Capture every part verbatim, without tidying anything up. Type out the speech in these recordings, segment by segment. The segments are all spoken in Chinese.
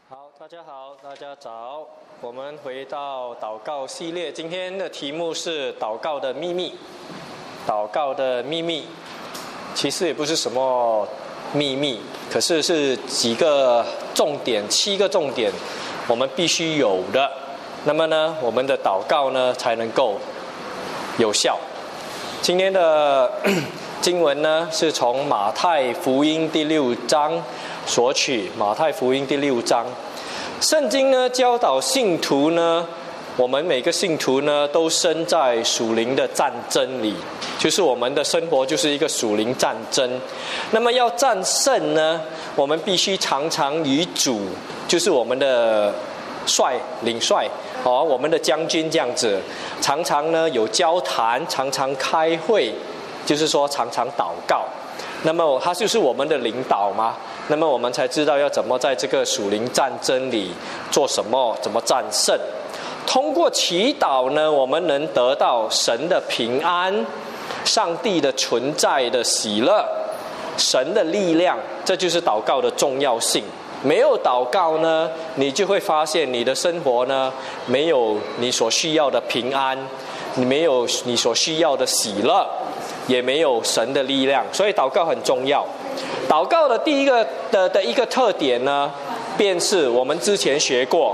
好，大家好，大家早。我们回到祷告系列，今天的题目是祷告的秘密。祷告的秘密，其实也不是什么秘密，可是是几个重点，七个重点，我们必须有的。那么呢，我们的祷告呢才能够有效。今天的经文呢是从马太福音第六章索取，马太福音第六章。圣经呢教导信徒呢，我们每个信徒呢都身在属灵的战争里，就是我们的生活就是一个属灵战争。那么要战胜呢，我们必须常常与主，就是我们的帅领帅哦，我们的将军这样子，常常呢有交谈，常常开会，就是说常常祷告。那么他就是我们的领导嘛，那么我们才知道要怎么在这个属灵战争里做什么，怎么战胜。通过祈祷呢，我们能得到神的平安，上帝的存在的喜乐，神的力量，这就是祷告的重要性。没有祷告呢，你就会发现你的生活呢没有你所需要的平安，你没有你所需要的喜乐，也没有神的力量。所以祷告很重要。祷告的第一个的的一个特点呢，便是我们之前学过，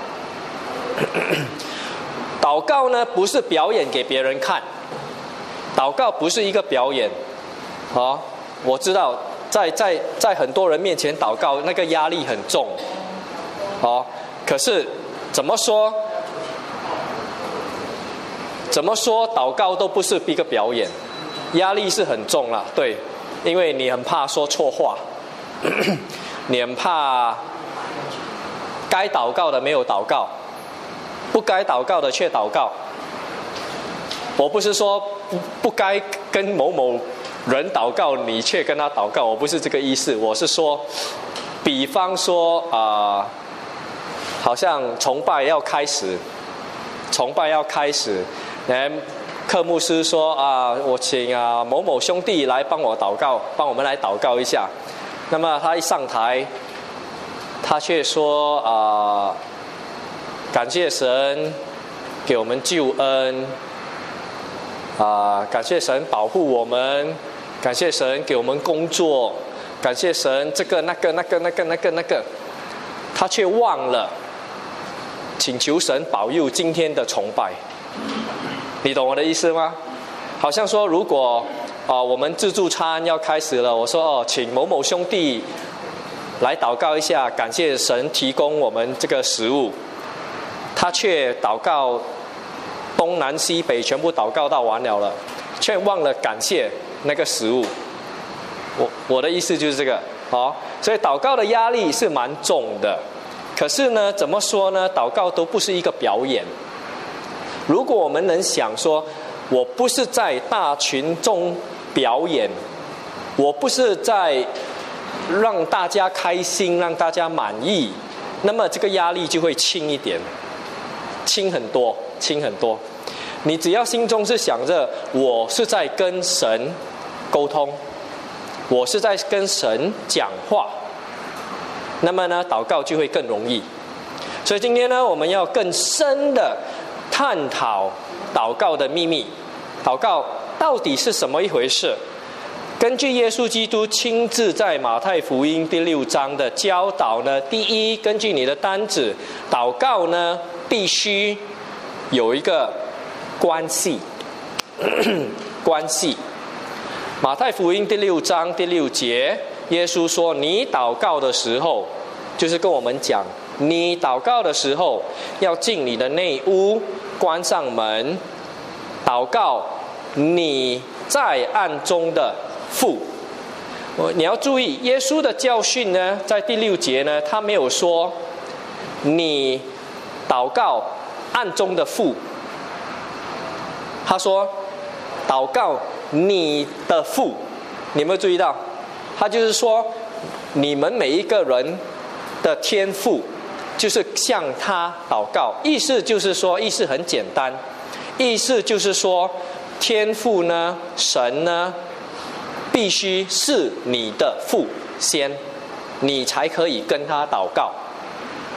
祷告呢不是表演给别人看，祷告不是一个表演。哦，我知道在在在很多人面前祷告，那个压力很重。哦，可是怎么说？怎么说祷告都不是一个表演，压力是很重啦，对，因为你很怕说错话，你很怕该祷告的没有祷告，不该祷告的却祷告。我不是说不不该跟某某人祷告，你却跟他祷告，我不是这个意思。我是说，比方说啊、呃，好像崇拜要开始，崇拜要开始，来，科牧师说啊，我请啊某某兄弟来帮我祷告，帮我们来祷告一下。那么他一上台，他却说啊，感谢神给我们救恩，啊，感谢神保护我们，感谢神给我们工作，感谢神这个那个那个那个那个那个，他却忘了请求神保佑今天的崇拜。你懂我的意思吗？好像说，如果啊、呃、我们自助餐要开始了，我说哦，请某某兄弟来祷告一下，感谢神提供我们这个食物，他却祷告东南西北全部祷告到完了了，却忘了感谢那个食物。我我的意思就是这个，哦，所以祷告的压力是蛮重的。可是呢，怎么说呢？祷告都不是一个表演。如果我们能想说，我不是在大群众表演，我不是在让大家开心，让大家满意，那么这个压力就会轻一点，轻很多，轻很多。你只要心中是想着，我是在跟神沟通，我是在跟神讲话，那么呢，祷告就会更容易。所以今天呢，我们要更深的探讨祷告的秘密，祷告到底是什么一回事？根据耶稣基督亲自在马太福音第六章的教导呢，第一，根据你的单子，祷告呢必须有一个关系，关系。马太福音第六章第六节，耶稣说：“你祷告的时候，就是跟我们讲。”你祷告的时候，要进你的内屋，关上门，祷告你在暗中的父。你要注意，耶稣的教训呢，在第六节呢，他没有说你祷告暗中的父，他说祷告你的父。你有没有注意到？他就是说，你们每一个人的天父。就是向他祷告，意思就是说，意思很简单，意思就是说，天父呢，神呢，必须是你的父先，你才可以跟他祷告。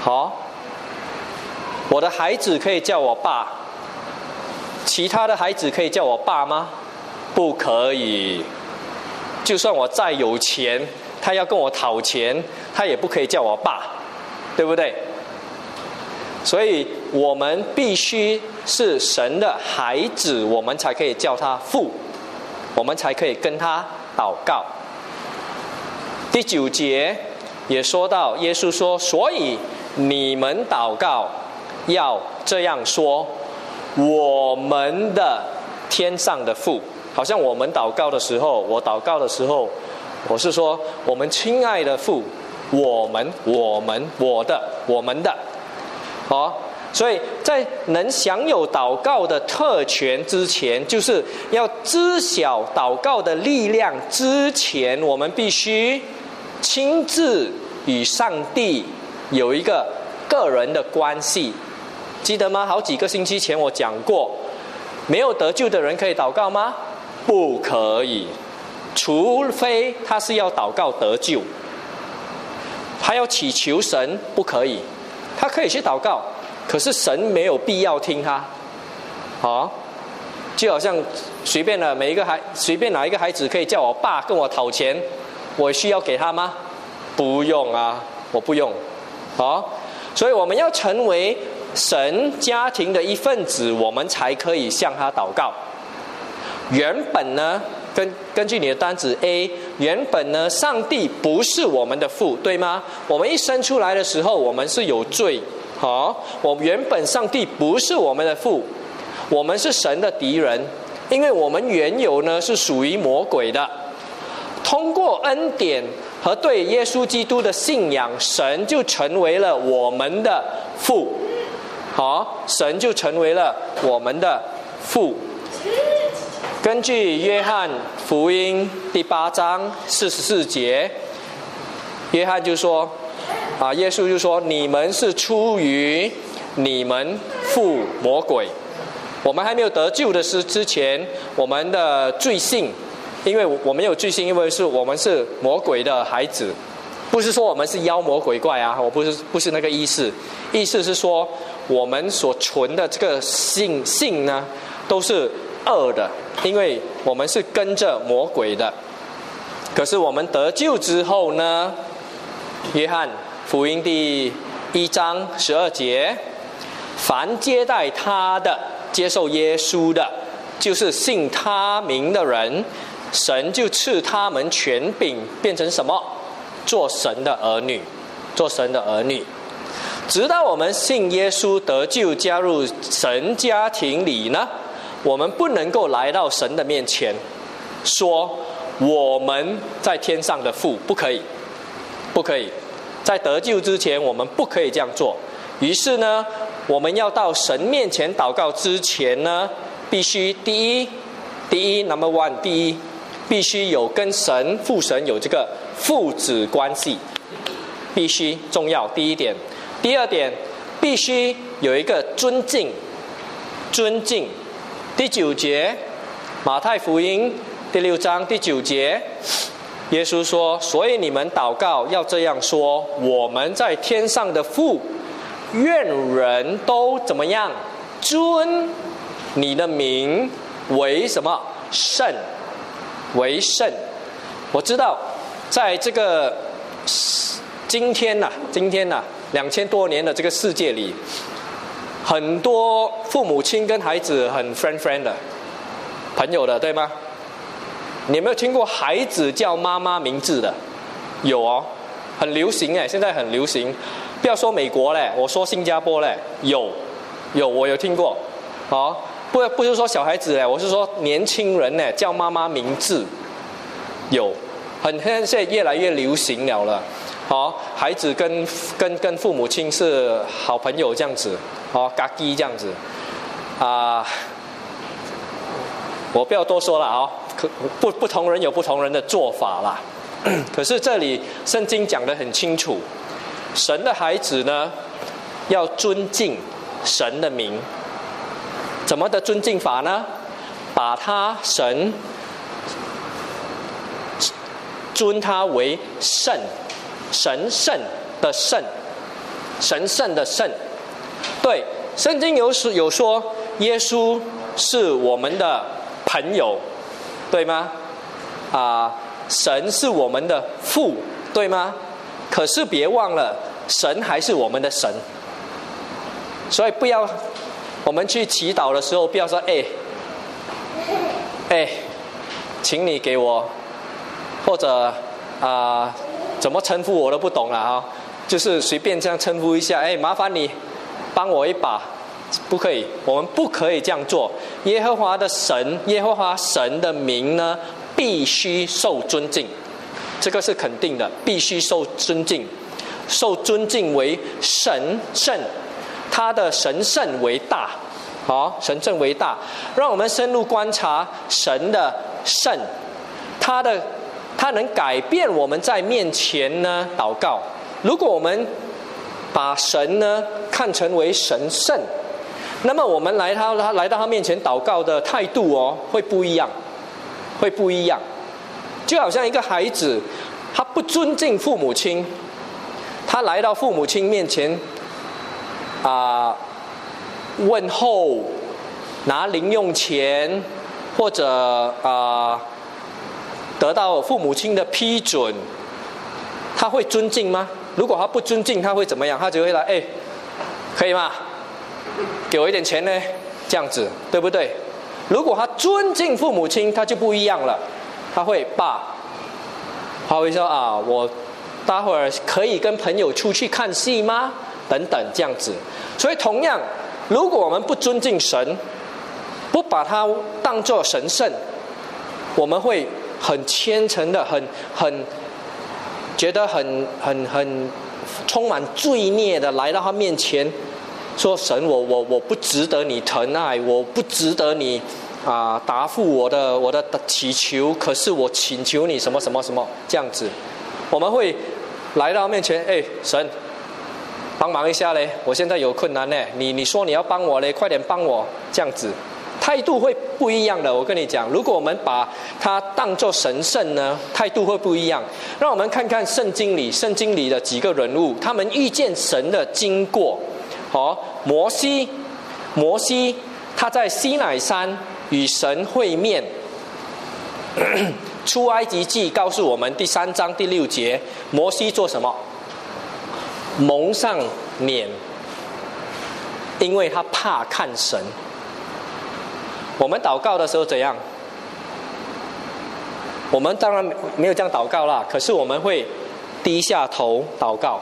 好，我的孩子可以叫我爸，其他的孩子可以叫我爸吗？不可以。就算我再有钱，他要跟我讨钱，他也不可以叫我爸，对不对？所以我们必须是神的孩子，我们才可以叫他父，我们才可以跟他祷告。第九节也说到，耶稣说，所以你们祷告要这样说，我们的天上的父。好像我们祷告的时候，我祷告的时候，我是说我们亲爱的父，我们我们我的我们的，哦，所以在能享有祷告的特权之前，就是要知晓祷告的力量之前，我们必须亲自与上帝有一个个人的关系，记得吗？好几个星期前我讲过，没有得救的人可以祷告吗？不可以，除非他是要祷告得救，他要祈求神，不可以。他可以去祷告，可是神没有必要听他。好，就好像随便的每一个孩，随便哪一个孩子可以叫我爸跟我讨钱，我需要给他吗？不用啊，我不用。好，所以我们要成为神家庭的一份子，我们才可以向他祷告。原本呢，根根据你的单子 A， 原本呢，上帝不是我们的父，对吗？我们一生出来的时候，我们是有罪，好、哦，我原本上帝不是我们的父，我们是神的敌人，因为我们原有呢是属于魔鬼的。通过恩典和对耶稣基督的信仰，神就成为了我们的父，好、哦，神就成为了我们的父。根据约翰福音第八章四十四节，约翰就说，啊，耶稣就说，你们是出于你们父魔鬼。我们还没有得救的时之前，我们的罪性，因为我们有罪性，因为是我们是魔鬼的孩子，不是说我们是妖魔鬼怪啊，我不是不是那个意思，意思是说我们所存的这个性性呢，都是恶的，因为我们是跟着魔鬼的。可是我们得救之后呢，约翰福音第一章十二节，凡接待他的，接受耶稣的，就是信他名的人，神就赐他们权柄，变成什么？做神的儿女，做神的儿女。直到我们信耶稣得救，加入神家庭里呢，我们不能够来到神的面前说我们在天上的父，不可以，不可以。在得救之前，我们不可以这样做。于是呢，我们要到神面前祷告之前呢，必须第一，第一 number one， 第一，必须有跟神父神有这个父子关系，必须重要。第一点，第二点，必须有一个尊敬，尊敬。第九节，马太福音第六章第九节，耶稣说，所以你们祷告要这样说，我们在天上的父，愿人都怎么样？尊你的名为什么？圣，为圣。我知道在这个今天呐、啊，今天呐、啊，两千多年的这个世界里，很多父母亲跟孩子很 friend friend 的朋友的，对吗？你有没有听过孩子叫妈妈名字的？有哦，很流行哎，现在很流行。不要说美国嘞，我说新加坡嘞，有，有，我有听过。哦，不不是说小孩子嘞，我是说年轻人嘞，叫妈妈名字，有，很现在越来越流行了了。哦，孩子跟跟跟父母亲是好朋友这样子，哦，嘎叽这样子，啊、呃，我不要多说了哦，可不不同人有不同人的做法啦。可是这里圣经讲得很清楚，神的孩子呢，要尊敬神的名。怎么的尊敬法呢？把他神尊他为圣。神圣的圣， 神圣的圣。对，圣经有有说耶稣是我们的朋友，对吗？啊，神是我们的父，对吗？可是别忘了，神还是我们的神。所以不要，我们去祈祷的时候，不要说哎，哎，请你给我，或者啊、呃，怎么称呼我都不懂了哈，就是随便这样称呼一下，哎，麻烦你帮我一把，不可以，我们不可以这样做。耶和华的神，耶和华神的名呢，必须受尊敬，这个是肯定的，必须受尊敬，受尊敬为神圣。他的神圣为大，好，神圣为大，让我们深入观察神的圣，他的他能改变我们在面前呢祷告。如果我们把神呢看成为神圣，那么我们来他他来到他面前祷告的态度哦会不一样，会不一样。就好像一个孩子，他不尊敬父母亲，他来到父母亲面前。啊、呃，问候，拿零用钱，或者啊、呃，得到父母亲的批准，他会尊敬吗？如果他不尊敬，他会怎么样？他只会来，哎，可以吗？给我一点钱呢，这样子，对不对？如果他尊敬父母亲，他就不一样了，他会爸，他会说啊，我待会儿可以跟朋友出去看戏吗？等等这样子。所以同样，如果我们不尊敬神，不把它当作神圣，我们会很虔诚的，很很觉得很很很充满罪孽的来到他面前，说神，我我我不值得你疼爱，我不值得你啊、呃、答复我的我的祈求，可是我请求你什么什么什么这样子，我们会来到面前，哎，神。帮忙一下嘞！我现在有困难呢，你你说你要帮我嘞，快点帮我，这样子，态度会不一样的。我跟你讲，如果我们把它当作神圣呢，态度会不一样。让我们看看圣经里，圣经里的几个人物，他们遇见神的经过。哦，摩西，摩西他在西乃山与神会面。出埃及记告诉我们第三章第六节，摩西做什么？蒙上脸，因为他怕看神。我们祷告的时候怎样？我们当然没有这样祷告啦，可是我们会低下头祷告。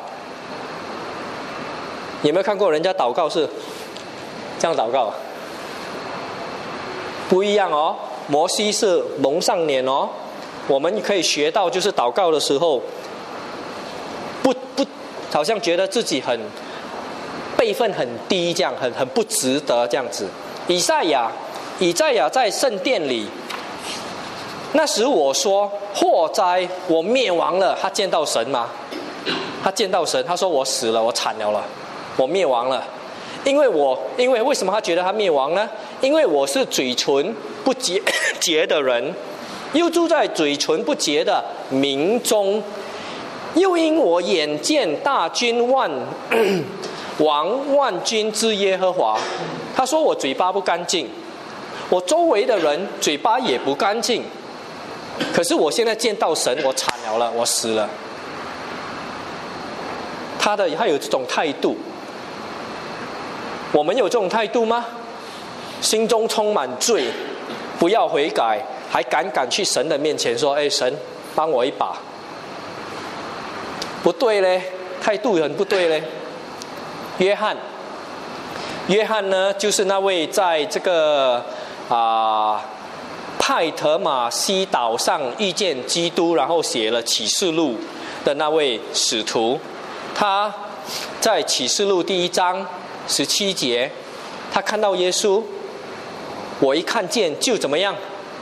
有没有看过人家祷告是这样祷告？不一样哦，摩西是蒙上脸哦。我们可以学到，就是祷告的时候，不不。好像觉得自己很辈分很低，这样很很不值得这样子。以赛亚，以赛亚在圣殿里，那时我说祸哉，我灭亡了。他见到神吗？他见到神，他说我死了，我惨了了，我灭亡了。因为我因为为什么他觉得他灭亡呢？因为我是嘴唇不洁洁的人，又住在嘴唇不洁的民中。又因我眼见大军万王万军之耶和华，他说我嘴巴不干净，我周围的人嘴巴也不干净，可是我现在见到神，我惨了了，我死了。他的他有这种态度，我们有这种态度吗？心中充满罪，不要悔改，还敢敢去神的面前说：“哎，神，帮我一把。”不对嘞，态度很不对嘞。约翰，约翰呢，就是那位在这个啊、呃、派特马西岛上遇见基督，然后写了启示录的那位使徒。他在启示录第一章十七节，他看到耶稣，我一看见就怎么样？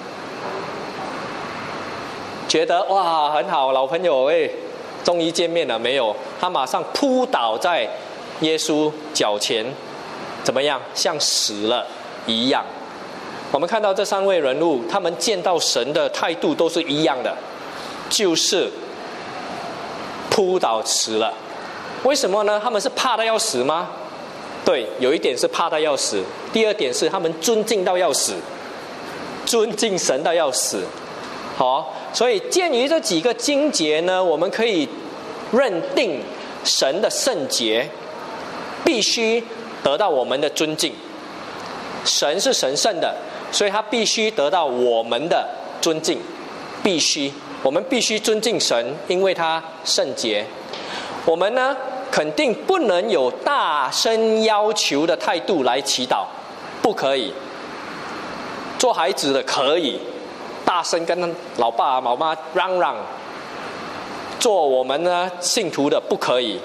觉得哇，很好，老朋友哎。终于见面了没有？他马上扑倒在耶稣脚前，怎么样？像死了一样。我们看到这三位人物，他们见到神的态度都是一样的，就是扑倒死了。 为什么呢？他们是怕到要死吗？对，有一点是怕到要死。第二点是他们尊敬到要死，尊敬神到要死。好，所以鉴于这几个经节呢，我们可以认定神的圣洁必须得到我们的尊敬。神是神圣的，所以他必须得到我们的尊敬，必须，我们必须尊敬神，因为他圣洁。我们呢，肯定不能有大声要求的态度来祈祷，不可以。做孩子的可以大声跟老爸老妈嚷嚷，做我们呢信徒的不可以。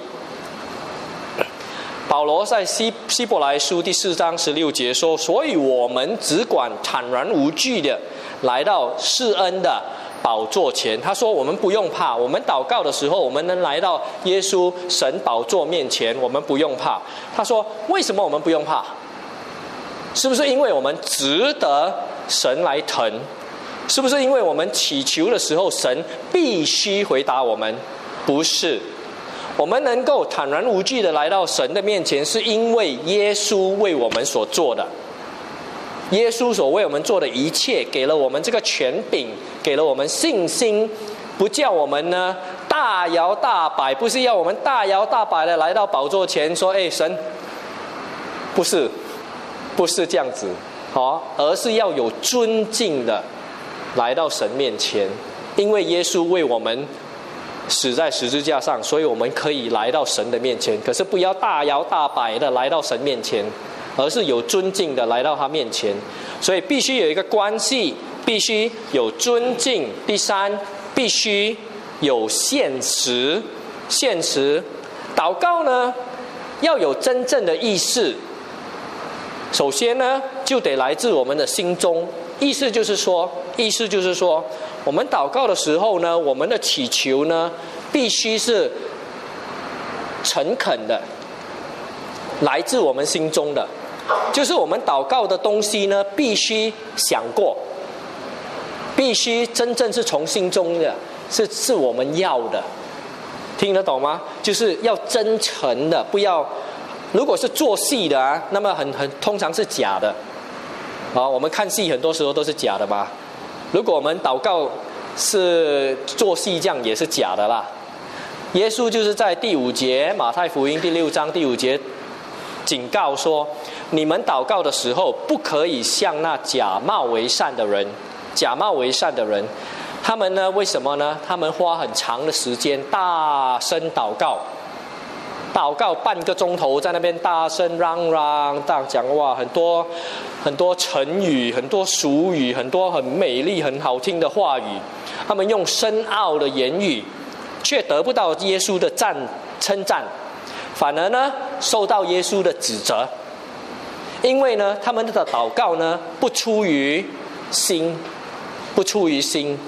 保罗在希希伯来书第四章十六节说：“所以我们只管坦然无惧的来到施恩的宝座前。”他说：“我们不用怕，我们祷告的时候，我们能来到耶稣神宝座面前，我们不用怕。”他说：“为什么我们不用怕？是不是因为我们值得神来疼？是不是因为我们祈求的时候，神必须回答我们？不是。我们能够坦然无惧的来到神的面前，是因为耶稣为我们所做的。耶稣所为我们做的一切，给了我们这个权柄，给了我们信心，不叫我们呢大摇大摆，不是要我们大摇大摆的来到宝座前说：“哎，神，不是，不是这样子，好，而是要有尊敬的来到神面前，因为耶稣为我们死在十字架上，所以我们可以来到神的面前。可是不要大摇大摆的来到神面前，而是有尊敬的来到他面前。所以必须有一个关系，必须有尊敬。第三，必须有现实。现实，祷告呢要有真正的意识。首先呢，就得来自我们的心中。意思就是说，意思就是说，我们祷告的时候呢，我们的祈求呢，必须是诚恳的，来自我们心中的。就是我们祷告的东西呢，必须想过，必须真正是从心中的，是是我们要的，听得懂吗？就是要真诚的，不要。如果是做戏的啊，那么很很通常是假的。啊，我们看戏很多时候都是假的嘛。如果我们祷告是做戏，这样也是假的啦。耶稣就是在第五节，马太福音第六章第五节警告说：你们祷告的时候，不可以像那假冒为善的人。假冒为善的人，他们呢？为什么呢？他们花很长的时间大声祷告。祷告半个钟头，在那边大声嚷嚷、大讲哇，很多很多成语、很多俗语、很多很美丽、很好听的话语。他们用深奥的言语，却得不到耶稣的赞称赞，反而呢受到耶稣的指责。因为呢，他们的祷告呢不出于心，不出于心。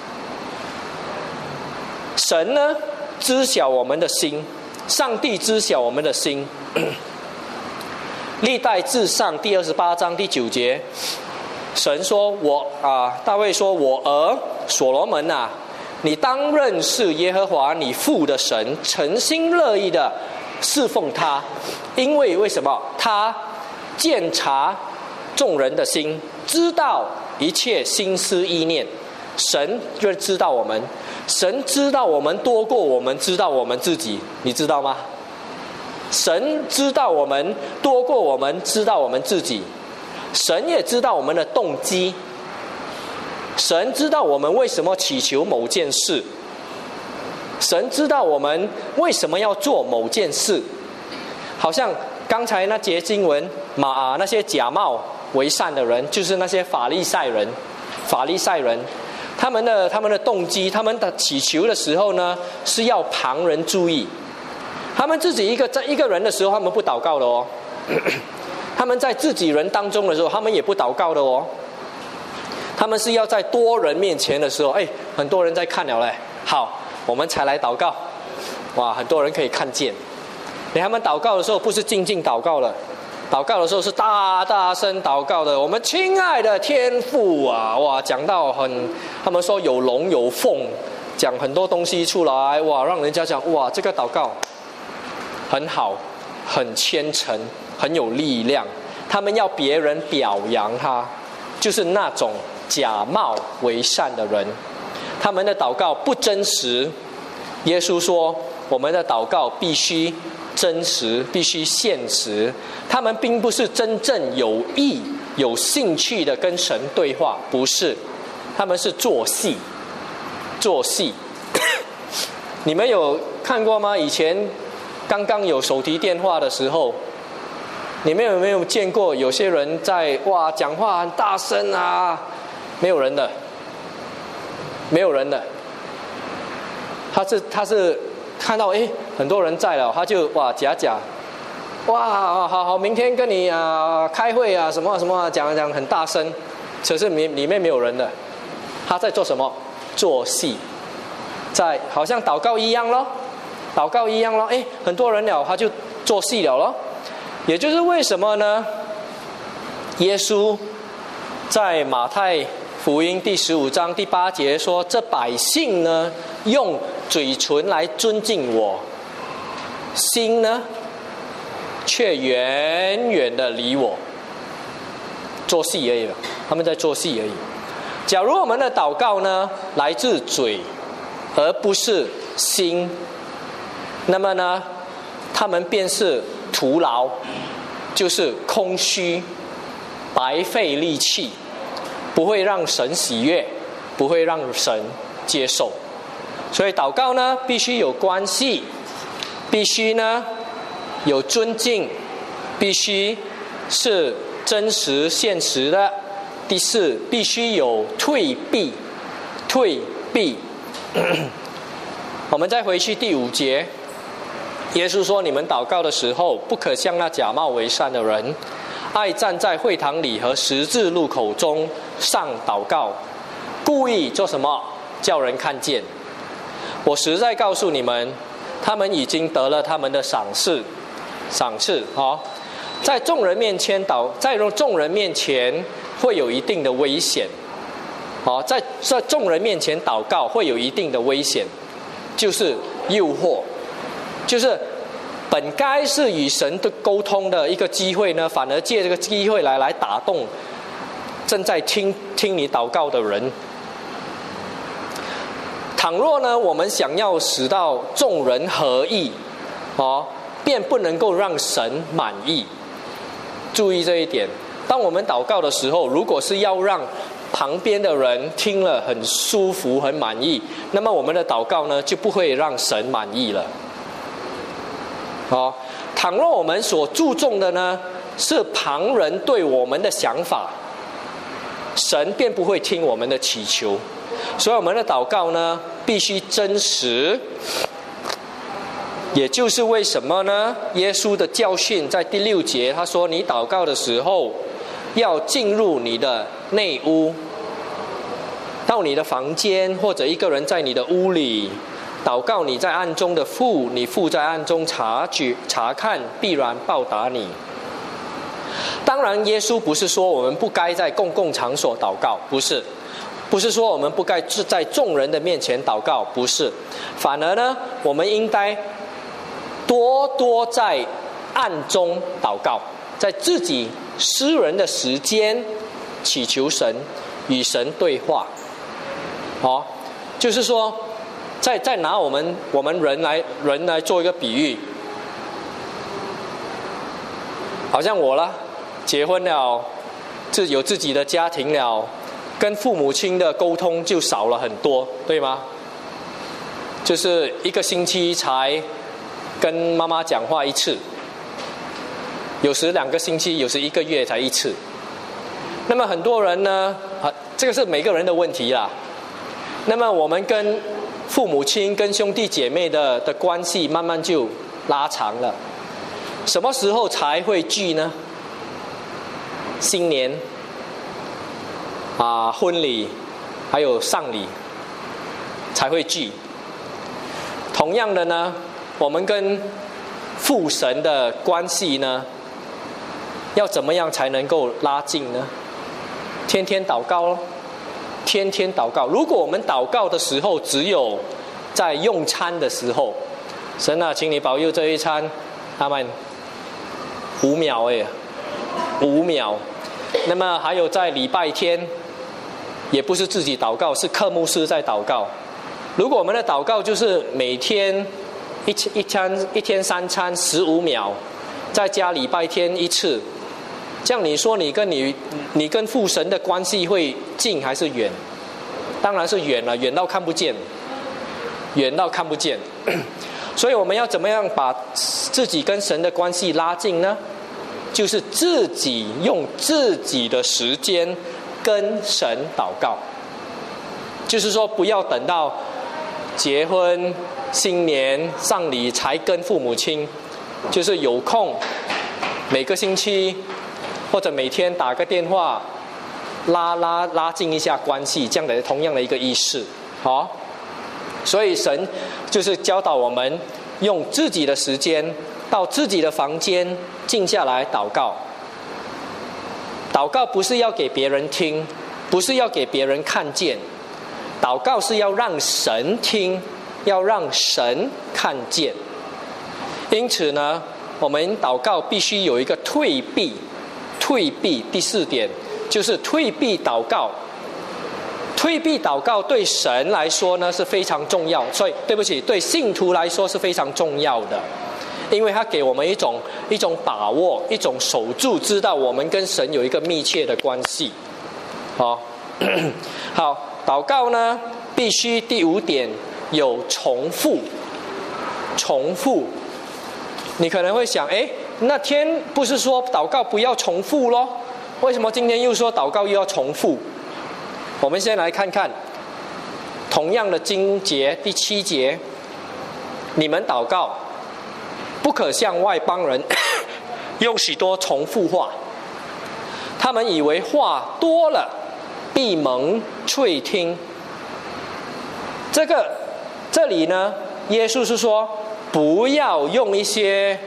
神呢知晓我们的心。上帝知晓我们的心。历代志上第二十八章第九节，神说：“我啊，大卫说，我儿所罗门啊，你当认识耶和华你父的神，诚心乐意的侍奉他，因为为什么？他鉴察众人的心，知道一切心思意念。神就知道我们。”神知道我们多过我们知道我们自己，你知道吗？神知道我们多过我们知道我们自己，神也知道我们的动机，神知道我们为什么祈求某件事，神知道我们为什么要做某件事。好像刚才那节经文，马啊那些假冒为善的人，就是那些法利赛人，法利赛人。他们的他们的动机，他们的祈求的时候呢，是要旁人注意。他们自己一个在一个人的时候，他们不祷告的哦。他们在自己人当中的时候，他们也不祷告的哦。他们是要在多人面前的时候，哎，很多人在看了嘞，好，我们才来祷告。哇，很多人可以看见。他们祷告的时候，不是静静祷告了。祷告的时候是大大声祷告的，我们亲爱的天父啊，哇，讲到很，他们说有龙有凤，讲很多东西出来，哇，让人家讲哇，这个祷告很好，很虔诚，很有力量。他们要别人表扬他，就是那种假冒为善的人。他们的祷告不真实。耶稣说，我们的祷告必须真实，必须现实。他们并不是真正有意、有兴趣的跟神对话，不是，他们是做戏，做戏。你们有看过吗？以前刚刚有手提电话的时候，你们有没有见过有些人在哇讲话很大声啊？没有人的，没有人的。他是他是看到哎很多人在了，他就哇假假，哇好好明天跟你啊开会啊什么什么讲讲很大声，可是里里面没有人的。他在做什么？做戏，在好像祷告一样咯，祷告一样咯。哎，很多人了，他就做戏了咯。也就是为什么呢？耶稣在马太福音第十五章第八节说：“这百姓呢，用嘴唇来尊敬我，心呢，却远远的离我。”做戏而已了，他们在做戏而已。假如我们的祷告呢，来自嘴，而不是心，那么呢，他们便是徒劳，就是空虚，白费力气，不会让神喜悦，不会让神接受。所以祷告呢，必须有关系，必须呢有尊敬，必须是真实现实的。第四，必须有退避，退避。我们再回去第五节，耶稣说：“你们祷告的时候，不可像那假冒为善的人，爱站在会堂里和十字路口中上祷告，故意做什么？叫人看见。我实在告诉你们，他们已经得了他们的赏赐。赏赐哦，在众人面前祷，在众人面前会有一定的危险。哦，在在众人面前祷告会有一定的危险，就是诱惑，就是本该是与神的沟通的一个机会呢，反而借这个机会来来打动正在听听你祷告的人。倘若呢，我们想要使到众人合意，哦，便不能够让神满意。注意这一点。当我们祷告的时候，如果是要让旁边的人听了很舒服、很满意，那么我们的祷告呢，就不会让神满意了。哦，倘若我们所注重的呢，是旁人对我们的想法，神便不会听我们的祈求。所以我们的祷告呢，必须真实。也就是为什么呢？耶稣的教训在第六节，他说：“你祷告的时候，要进入你的内屋，到你的房间，或者一个人在你的屋里祷告，你在暗中的父，你父在暗中察觉察看，必然报答你。”当然，耶稣不是说我们不该在公共场所祷告，不是。不是说我们不该在众人的面前祷告，不是。反而呢，我们应该多多在暗中祷告，在自己私人的时间祈求神，与神对话。哦，就是说，再再拿我们我们人来人来做一个比喻，好像我啦，结婚了，自有自己的家庭了，跟父母亲的沟通就少了很多，对吗？就是一个星期才跟妈妈讲话一次，有时两个星期，有时一个月才一次。那么很多人呢，啊，这个是每个人的问题啦。那么我们跟父母亲、跟兄弟姐妹的的关系慢慢就拉长了。什么时候才会聚呢？新年啊，婚礼，还有丧礼才会聚。同样的呢，我们跟父神的关系呢，要怎么样才能够拉近呢？天天祷告咯，天天祷告。如果我们祷告的时候只有在用餐的时候，神啊，请你保佑这一餐他们五秒哎，五秒。那么还有在礼拜天，也不是自己祷告，是科牧师在祷告。如果我们的祷告就是每天一一餐一天三餐十五秒，再加礼拜天一次，这样你说你跟你你跟父神的关系会近还是远？当然是远了，远到看不见，远到看不见。所以我们要怎么样把自己跟神的关系拉近呢？就是自己用自己的时间跟神祷告。就是说不要等到结婚、新年、丧礼才跟父母亲，就是有空每个星期或者每天打个电话，拉拉拉近一下关系，这样的同样的一个仪式。好，所以神就是教导我们用自己的时间到自己的房间静下来祷告。祷告不是要给别人听，不是要给别人看见，祷告是要让神听，要让神看见。因此呢，我们祷告必须有一个退避。退避第四点就是退避祷告。退避祷告对神来说呢是非常重要，所以对不起，对信徒来说是非常重要的，因为他给我们一种一种把握，一种守住，知道我们跟神有一个密切的关系。好，好，祷告呢必须第五点有重复，重复。你可能会想，哎，那天不是说祷告不要重复咯？为什么今天又说祷告又要重复？我们先来看看同样的经节第七节，你们祷告不可向外邦人用许多重复话，他们以为话多了必蒙垂听。这个这里呢，耶稣是说不要用一些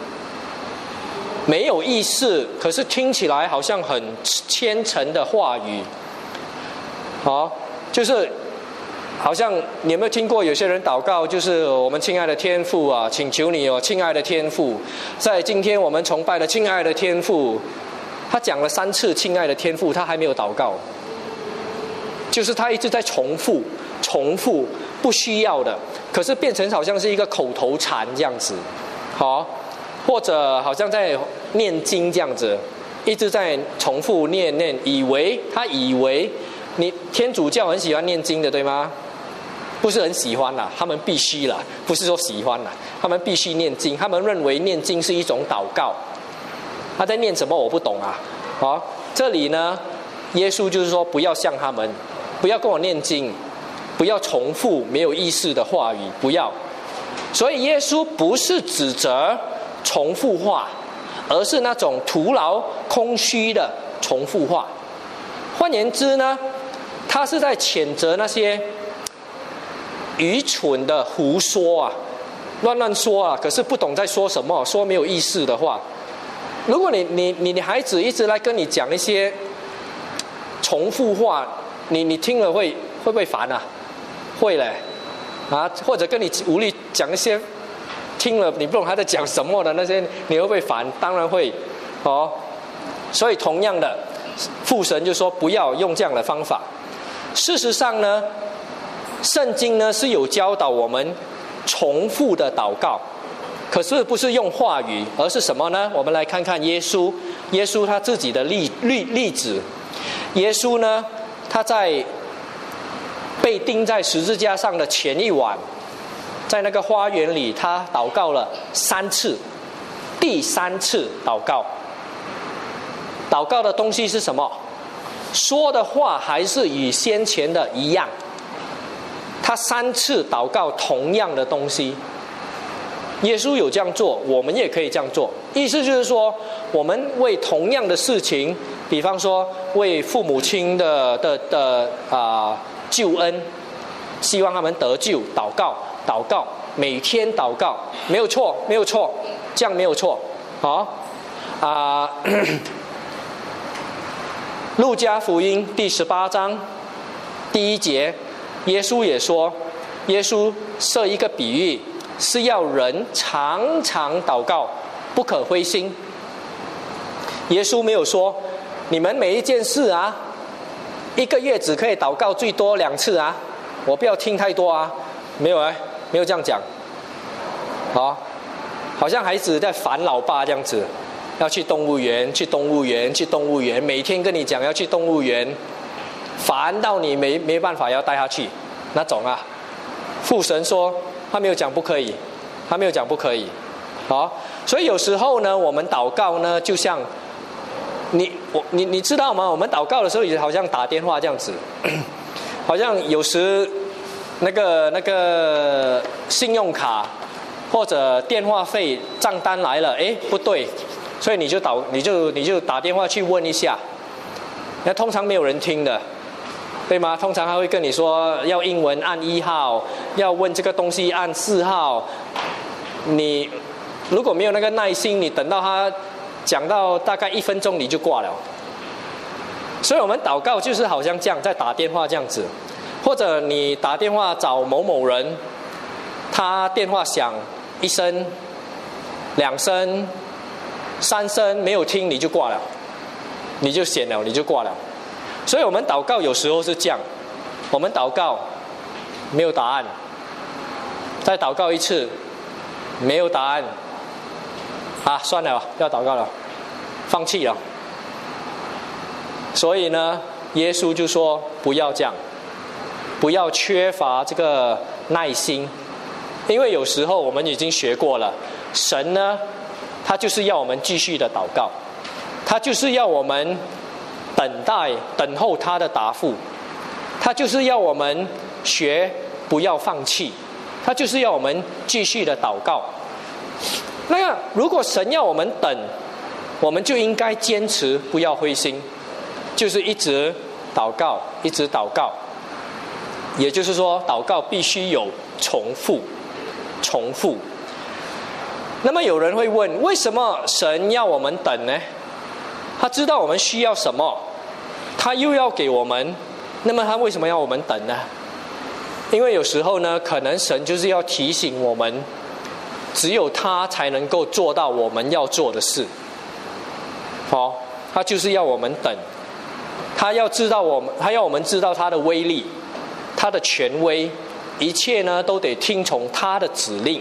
没有意思，可是听起来好像很虔诚的话语。好，就是好像你有没有听过有些人祷告，就是我们亲爱的天父啊，请求你哦，亲爱的天父，在今天我们崇拜的亲爱的天父，他讲了三次亲爱的天父，他还没有祷告，就是他一直在重复重复不需要的，可是变成好像是一个口头禅这样子。好，或者好像在念经这样子，一直在重复念念，以为他以为你天主教很喜欢念经的，对吗？不是很喜欢啦，他们必须啦，不是说喜欢啦，他们必须念经，他们认为念经是一种祷告。他在念什么我不懂啊。好，这里呢，耶稣就是说不要像他们，不要跟我念经，不要重复没有意思的话语，不要。所以耶稣不是指责重复话，而是那种徒劳空虚的重复话。换言之呢，他是在谴责那些愚蠢的胡说啊，乱乱说啊，可是不懂在说什么，说没有意思的话。如果你你你你孩子一直来跟你讲一些重复话，你你听了会会不会烦啊？会嘞，啊，或者跟你无力讲一些听了你不懂他在讲什么的那些，你会不会烦？当然会，哦。所以同样的，父神就说不要用这样的方法。事实上呢，圣经呢是有教导我们重复的祷告，可是不是用话语，而是什么呢？我们来看看耶稣，耶稣他自己的例例例子。耶稣呢，他在被钉在十字架上的前一晚，在那个花园里，他祷告了三次，第三次祷告。祷告的东西是什么？说的话还是与先前的一样。他三次祷告同样的东西。耶稣有这样做，我们也可以这样做。意思就是说，我们为同样的事情，比方说为父母亲的的的啊、呃、救恩，希望他们得救，祷告祷告，每天祷告，没有错，没有错，这样没有错。好啊。呃路加福音第十八章第一节，耶稣也说，耶稣设一个比喻，是要人常常祷告， 不可灰心。耶稣没有说你们每一件事啊，一个月只可以祷告最多两次啊，我不要听太多啊，没有哎，没有这样讲。好，好像孩子在烦老爸这样子，要去动物园，去动物园，去动物园，每天跟你讲要去动物园，烦到你没没办法要带他去那种啊。父神说他没有讲不可以，他没有讲不可以。好，所以有时候呢，我们祷告呢，就像你我你你知道吗？我们祷告的时候也好像打电话这样子，好像有时那个那个信用卡或者电话费账单来了，哎，不对，所以你就导你就你就打电话去问一下，那通常没有人听的，对吗？通常他会跟你说要英文按一号，要问这个东西按四号。你如果没有那个耐心，你等到他讲到大概一分钟你就挂了。所以我们祷告就是好像这样在打电话这样子，或者你打电话找某某人，他电话响一声、两声、三声没有听你就挂了，你就显了，你就挂了。所以我们祷告有时候是这样，我们祷告没有答案，再祷告一次没有答案，啊，算了，不要祷告了，放弃了。所以呢，耶稣就说不要这样，不要缺乏这个耐心，因为有时候我们已经学过了，神呢，他就是要我们继续的祷告，他就是要我们等待等候他的答复，他就是要我们学不要放弃，他就是要我们继续的祷告。那如果神要我们等，我们就应该坚持，不要灰心，就是一直祷告，一直祷告。也就是说，祷告必须有重复，重复。那么有人会问，为什么神要我们等呢？他知道我们需要什么，他又要给我们，那么他为什么要我们等呢？因为有时候呢，可能神就是要提醒我们，只有他才能够做到我们要做的事。好、哦，他就是要我们等，他要知道我们，他要我们知道他的威力，他的权威，一切呢都得听从他的指令。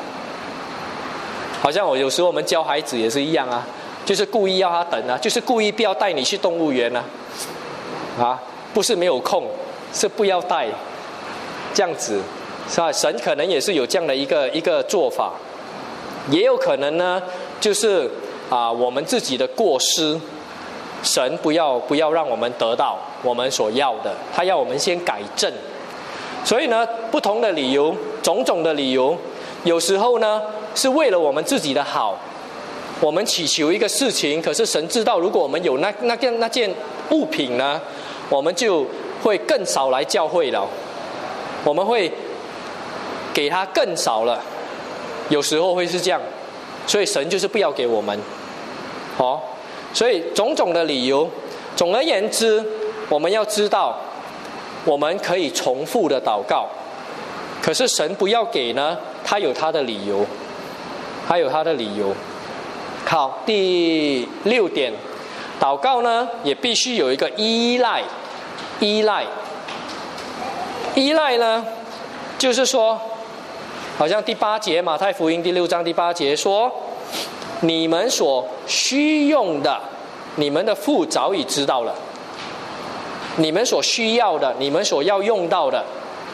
好像我有时候我们教孩子也是一样啊，就是故意要他等啊，就是故意不要带你去动物园啊，啊，不是没有空，是不要带，这样子，是吧？神可能也是有这样的一个一个做法，也有可能呢，就是啊我们自己的过失，神不要不要让我们得到我们所要的，他要我们先改正。所以呢，不同的理由，种种的理由，有时候呢是为了我们自己的好，我们祈求一个事情，可是神知道，如果我们有那那件那件物品呢，我们就会更少来教会了，我们会给他更少了，有时候会是这样，所以神就是不要给我们，好、哦，所以种种的理由，总而言之，我们要知道，我们可以重复的祷告，可是神不要给呢，他有他的理由，他有他的理由。好，第六点，祷告呢也必须有一个依赖，依赖，依赖呢，就是说，好像第八节马太福音第六章第八节说，你们所需用的，你们的父早已知道了。你们所需要的，你们所要用到的，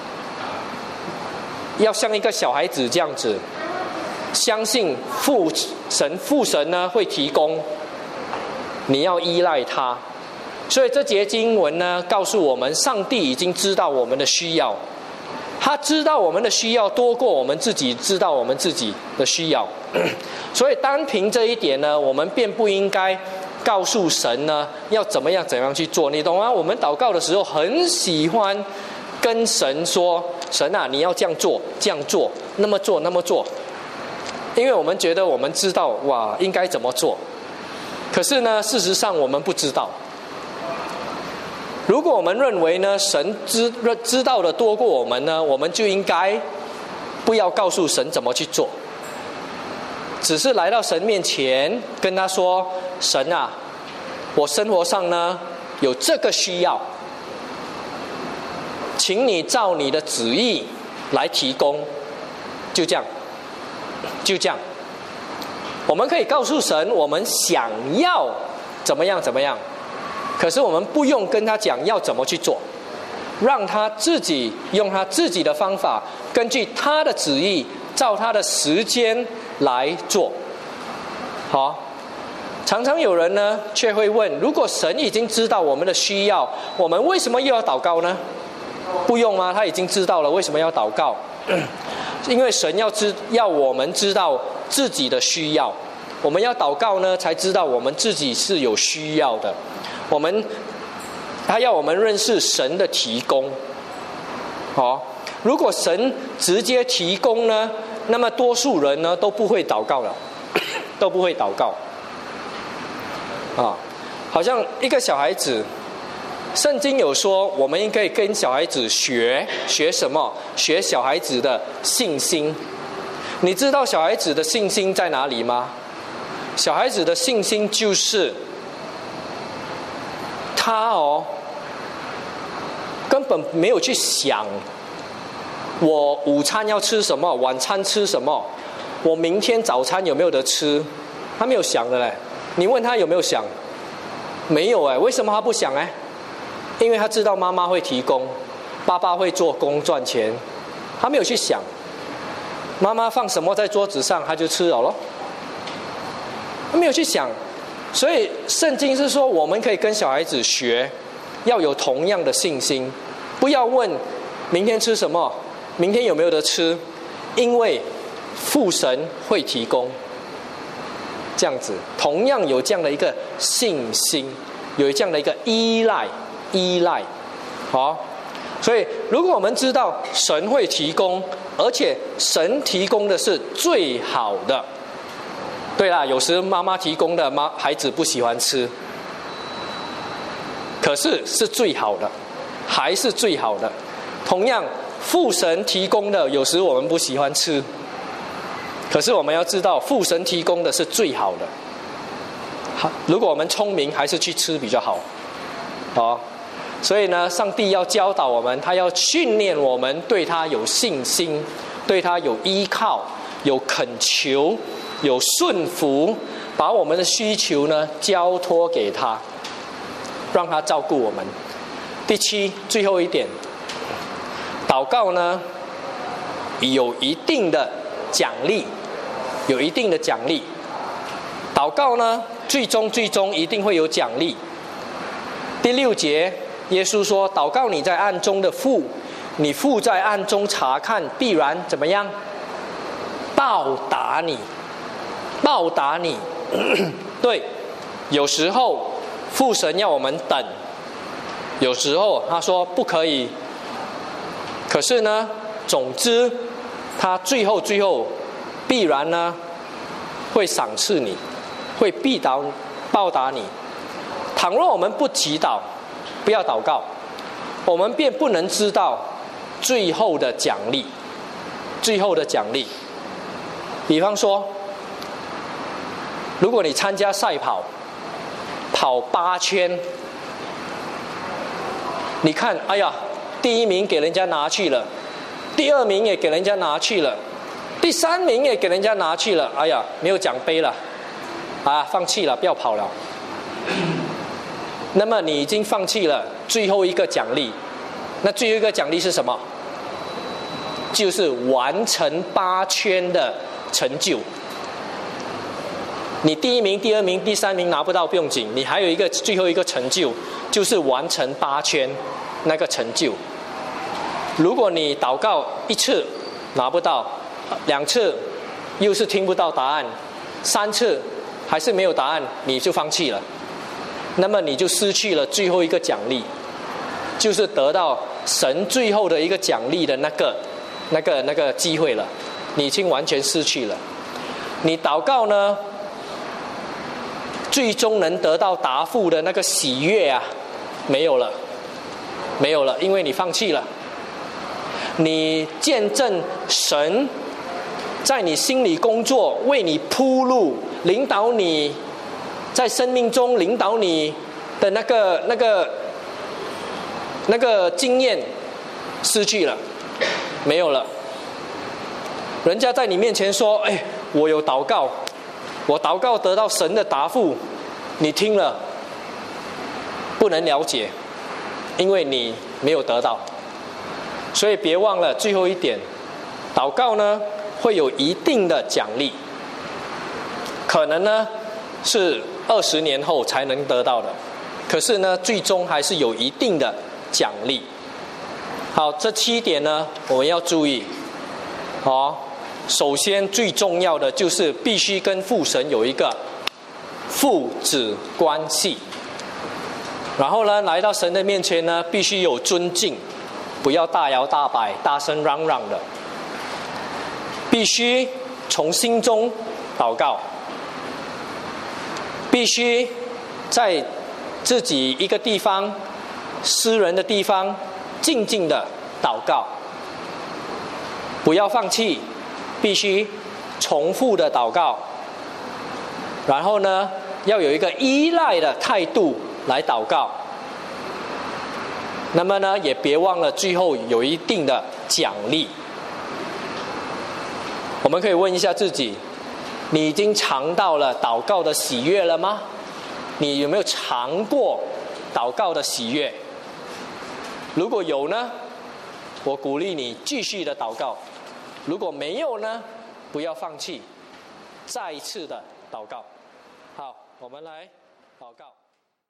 要像一个小孩子这样子，相信父神父神呢会提供，你要依赖他。所以这节经文呢告诉我们，上帝已经知道我们的需要，他知道我们的需要多过我们自己知道我们自己的需要，所以单凭这一点呢，我们便不应该告诉神呢要怎么样怎样去做，你懂吗？我们祷告的时候很喜欢跟神说，神啊，你要这样做这样做，那么做那么做，因为我们觉得我们知道哇应该怎么做，可是呢事实上我们不知道。如果我们认为呢神知知道的多过我们呢，我们就应该不要告诉神怎么去做， 只是来到神面前，跟他说：“神啊，我生活上呢有这个需要，请你照你的旨意来提供。”就这样，就这样。我们可以告诉神，我们想要怎么样怎么样，可是我们不用跟他讲要怎么去做，让他自己用他自己的方法，根据他的旨意，照他的时间来做。好，常常有人呢却会问：如果神已经知道我们的需要，我们为什么又要祷告呢？不用吗？他已经知道了，为什么要祷告？因为神要知要我们知道自己的需要，我们要祷告呢，才知道我们自己是有需要的。我们他要我们认识神的提供。好，如果神直接提供呢，那么多数人呢都不会祷告了，都不会祷告。啊，好像一个小孩子。圣经有说，我们应该跟小孩子学学什么？学小孩子的信心。你知道小孩子的信心在哪里吗？小孩子的信心就是他哦，根本没有去想我午餐要吃什么，晚餐吃什么，我明天早餐有没有得吃，他没有想的嘞。你问他有没有想？没有哎，为什么他不想哎？因为他知道妈妈会提供，爸爸会做工赚钱，他没有去想妈妈放什么在桌子上他就吃了咯，他没有去想。所以圣经是说，我们可以跟小孩子学，要有同样的信心，不要问明天吃什么，明天有没有得吃，因为父神会提供。这样子同样有这样的一个信心，有这样的一个依赖依赖。好，所以如果我们知道神会提供，而且神提供的是最好的。对啦，有时妈妈提供的妈孩子不喜欢吃，可是是最好的，还是最好的。同样父神提供的有时我们不喜欢吃，可是我们要知道父神提供的是最好的。好，如果我们聪明，还是去吃比较好。好，所以呢，上帝要教导我们，他要训练我们对他有信心，对他有依靠，有恳求，有顺服，把我们的需求呢交托给他，让他照顾我们。第七，最后一点，祷告呢有一定的奖励，有一定的奖励。祷告呢，最终最终一定会有奖励。第六节，耶稣说：“祷告你在暗中的父，你父在暗中查看，必然怎么样？报答你，报答你。”对，有时候父神要我们等，有时候他说不可以。可是呢，总之，他最后最后必然呢会赏赐你，会必祷报答你。倘若我们不祈祷，不要祷告，我们便不能知道最后的奖励。最后的奖励，比方说，如果你参加赛跑，跑八圈，你看，哎呀，第一名给人家拿去了，第二名也给人家拿去了，第三名也给人家拿去了，哎呀，没有奖杯了，啊，放弃了，不要跑了。那么你已经放弃了最后一个奖励，那最后一个奖励是什么？就是完成八圈的成就。你第一名、第二名、第三名拿不到不用紧，你还有一个最后一个成就，就是完成八圈那个成就。如果你祷告一次拿不到，两次又是听不到答案，三次还是没有答案，你就放弃了，那么你就失去了最后一个奖励，就是得到神最后的一个奖励的那个、那个、那个机会了，你已经完全失去了。你祷告呢，最终能得到答复的那个喜悦啊，没有了，没有了，因为你放弃了。你见证神在你心里工作，为你铺路，领导你，在生命中领导你的那个那个那个经验失去了，没有了。人家在你面前说：“哎，我有祷告，我祷告得到神的答复。”你听了不能了解，因为你没有得到。所以别忘了最后一点，祷告呢会有一定的奖励，可能呢是二十年后才能得到的，可是呢最终还是有一定的奖励。好，这七点呢我们要注意。好，首先最重要的就是必须跟父神有一个父子关系，然后呢来到神的面前呢必须有尊敬，不要大摇大摆大声嚷嚷的，必须从心中祷告，必须在自己一个地方私人的地方静静的祷告，不要放弃，必须重复的祷告，然后呢要有一个依赖的态度来祷告。那么呢也别忘了最后有一定的奖励。我们可以问一下自己，你已经尝到了祷告的喜悦了吗？你有没有尝过祷告的喜悦？如果有呢，我鼓励你继续的祷告；如果没有呢，不要放弃，再一次的祷告。好，我们来祷告。